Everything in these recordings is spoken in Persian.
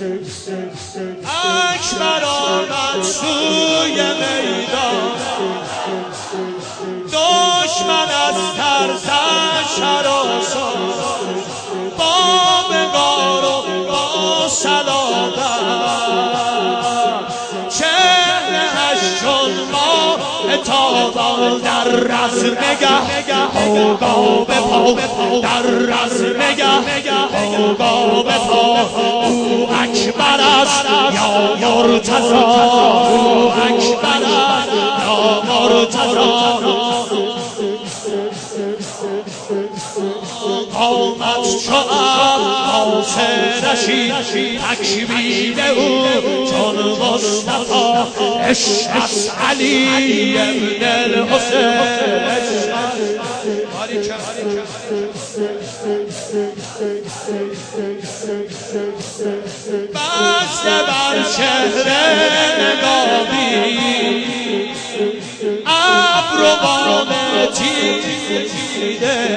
اکبر آمد سوی میدان، دشمن از ترسش هراسان، با نگار و با صلابت چهره‌اش چون ماه تابان، در رزم نگه آگاه به پا، در رزم نگه آگاه به پا. او اکبر است یا مرتضی، او اکبر است یا مرتضی. آمد چو آسرشی تکبیر او، چون مصطفی عشق از علی ابن الحسین. بسته بر چهره نقابی، ابروان تیره،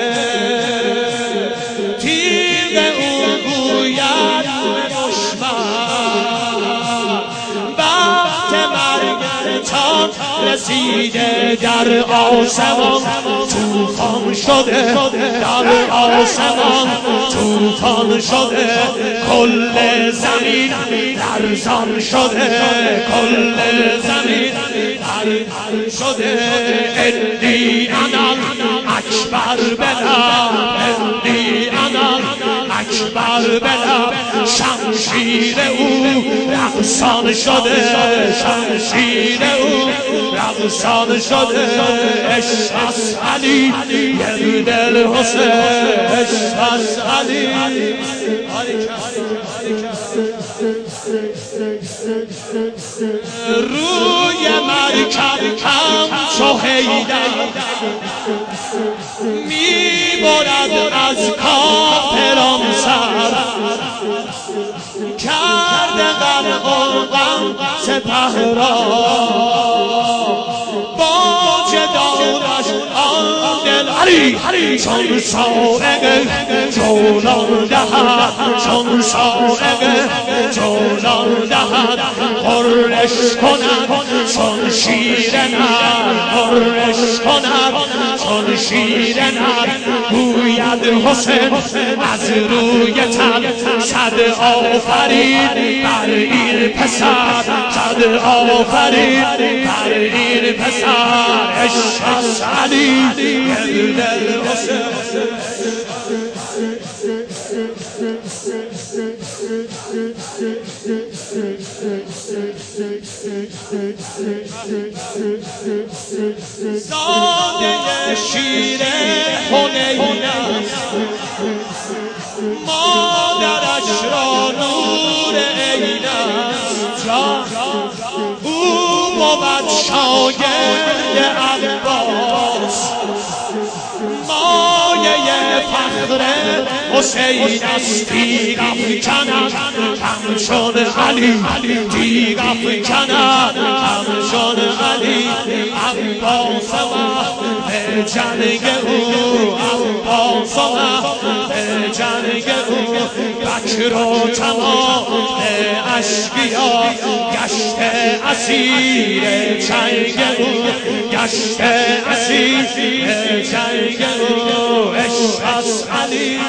تیغ او گوید به دشمن، وقت مرگ تان رسیده، در آسمان طوفان شده، در آسمان طوفان شده، کل زمین لرزان شده، کل زمین لرزان شده. انی انا اکبر بلم، انی انا اکبر بلم. شمشیر او رقصان شده، شمشیر او رقصان شده. عشق از علی ابن الحسین، عشق از علی. روی مرکب همچو حیدر میبرد از کافران سر، کرده غرق و غم سپه را، باج دادش آن دل علی، چون سائق جولان دهد، چون سائق جولان دهد. پرش کند چون شیر نر، پرش کند چون شیر نر. گوید حسین از روی تن، صد آفرین بر این پسر، صد آفرین بر این پسر. عشق از علی ابن الحسین. زاده شیر حنین است، مادرش را نور عین است. او بود شاگرد عباس، مایه فخر حسین است. تیغ افکند همچون علی، تیغ افکند همچون علی. عباس به جنگ او، عباس به جنگ او. بکر و تمام اشقیا گشته اسیر چنگ او، گشته اسیر چنگ او. عشق از علی.